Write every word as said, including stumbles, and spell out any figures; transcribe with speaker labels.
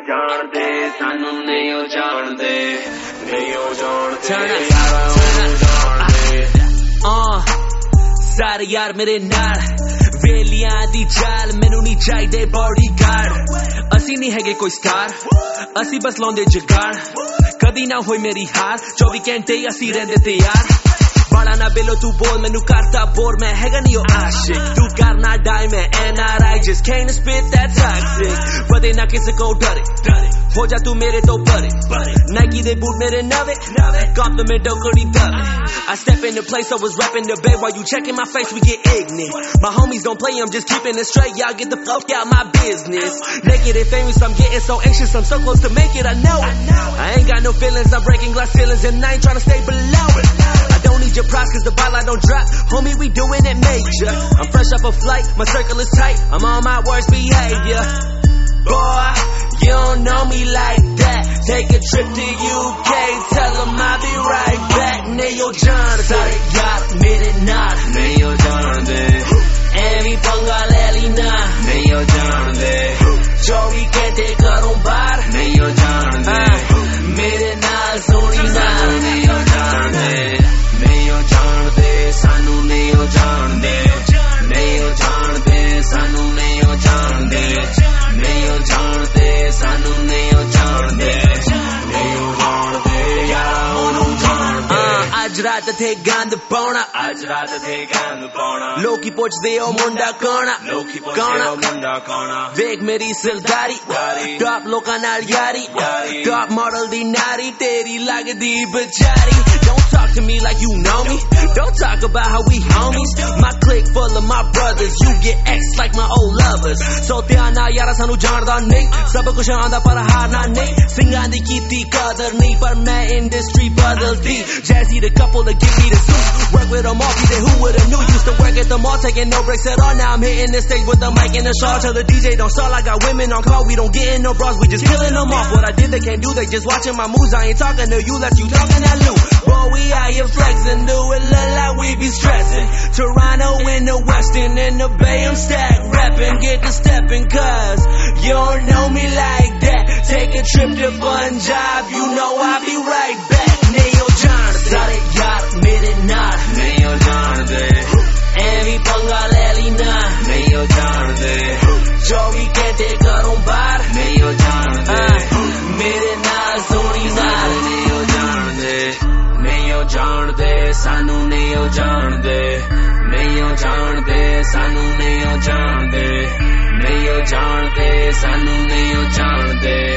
Speaker 1: जाणदे सानू नहीं ओ जाणदे नहीं ओ जाणदे
Speaker 2: सारे यार मेरे नाल वेलियां दी चाल मैनू नहीं चाहिए बॉडीगार्ड असी नहीं हैगे कोई स्टार असी बस लाउंदे जुगाड़ कदी ना होई मेरी हार चौबीस घंटे असी रहंदे तैयार बड़ा ना बेलो तू बोल मैनू करता बोर मैं हैगा नहीं ओ आशिक तू करना डाई मैं N R I just came to spit that toxic पते ना किसे को डरे हो जा तू मेरे तो परे Nike दे बूट मेरे नवे compliment दो कड़ी दबे I step in the place I was rapping the bay while you checking my face we get ignorant my homies don't play I'm just keeping it straight y'all get the fuck out my business naked and famous I'm getting so anxious I'm so close to make it I know it I ain't got no feelings I'm breaking glass ceilings and I ain't trying to stay below it I don't need your props cause the ball I don't drop homie we doing it major I'm fresh off a flight my circle is tight I'm on my worst behavior boy you don't know me like that take a trip to U K tell them I'll be right back nayo jaan sare yaar mere naal
Speaker 1: nayo jaande
Speaker 2: ਐਵੇਂ ਪੰਗਾ ਲੈ ਲਈ ਨਾ
Speaker 1: nayo jaande
Speaker 2: ਚੌਵੀ ਘੰਟੇ ਘਰੋਂ ਬਾਹਰ
Speaker 1: nayo jaande
Speaker 2: ਮੇਰੇ ਨਾਲ ਸੋਣੀ ਨਾ
Speaker 1: nayo jaande nayo jaande सानू नहीं ओ जाणदे नहीं ओ जाणदे सानू नहीं ओ जाणदे नहीं ओ जाणदे सानू नहीं ओ जाणदे नहीं ओ जाणदे यार ओनू जाणदे
Speaker 2: आज रात थे गंद पाउणा
Speaker 1: आज रात थे गंद पाउणा
Speaker 2: लोकी पुछदे ओ मुंडा कौणा
Speaker 1: लोकी पुछदे ओ मुंडा कौणा
Speaker 2: वेख मेरी सरदारी टॉप लोकां नाल यारी टॉप मॉडल दी नारी तेरी लगदी बेचारी don't talk to me like you know me don't talk about how we homies my clique full of my brothers you get X like my old lovers so ਧਿਆਨ ਨਾਲ ਯਾਰਾ ਸਾਨੂੰ ਜਾਣਦਾ ਨਹੀਂ ਸਭ ਕੁਝ ਆਂਦਾ ਪਰ ਹਾਰਨਾ ਨਹੀਂ ਸਿੰਘਾਂ ਦੀ ਕੀਤੀ ਕਦਰ ਨਹੀਂ ਪਰ ਮੈਂ ਇੰਡਸਟਰੀ ਬਦਲਦੀ Jazzy the couple to give me the suits work with them all be there who would've knew used to work at the mall taking no breaks at all now I'm hitting the stage with the mic and the shawl tell the D J don't stall I got women on call we don't get in no bras we just killing them off what I did they can't do they just watching my moves I ain't talking to you that's you talking that loot boy we out here flexing do it look like we be stressing Toronto in the Western in the Bay I'm stacked rapping get to stepping cause you don't know me like that take a trip to Punjab you know I'll be right back nayo jaan sare yaar mere naal
Speaker 1: nayo jaande
Speaker 2: ਐਵੇਂ ਪੰਗਾ ਲੈ ਲਈ ਨਾ
Speaker 1: nayo jaande
Speaker 2: ਚੌਵੀ ਘੰਟੇ ਘਰੋਂ ਬਾਹਰ
Speaker 1: nayo jaande
Speaker 2: ਮੇਰੇ ਨਾਲ ਸੋਣੀ ਨਾਲ
Speaker 1: nayo jaande nayo jaande सानू नहीं ओ जाणदे नहीं ओ जाणदे सानू नहीं ओ जाणदे नहीं ओ जाणदे सानू नहीं ओ जाणदे